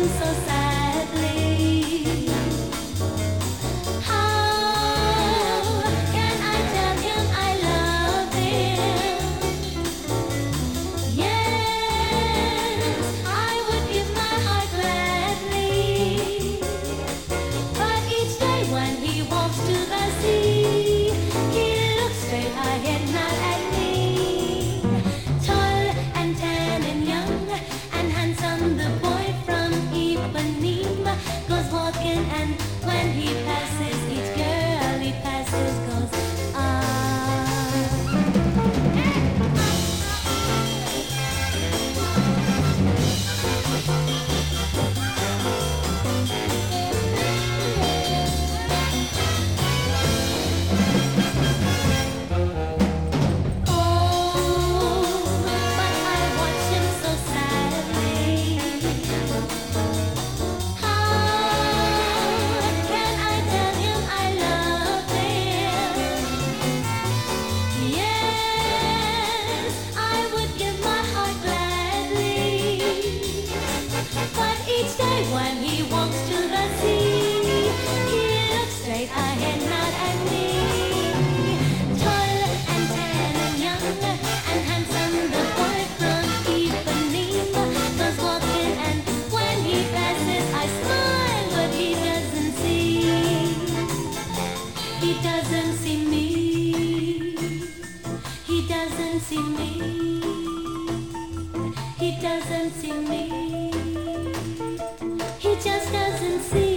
him so sadly. How can I tell him I love him? Yes, I would give my heart gladly. But each day when he walks to the sea, he looks straight ahead, not at me. Tall and tan and young and handsome, the boy from Ipanema goes walking, and when he passes, each girl he passes goes, when he walks to the sea, he looks straight ahead, not at me. Tall and tan and young and handsome, the boy from Ipanema goes walking, and when he passes, I smile, but he doesn't see. He doesn't see me. He doesn't see me. He doesn't see me. He just doesn't see.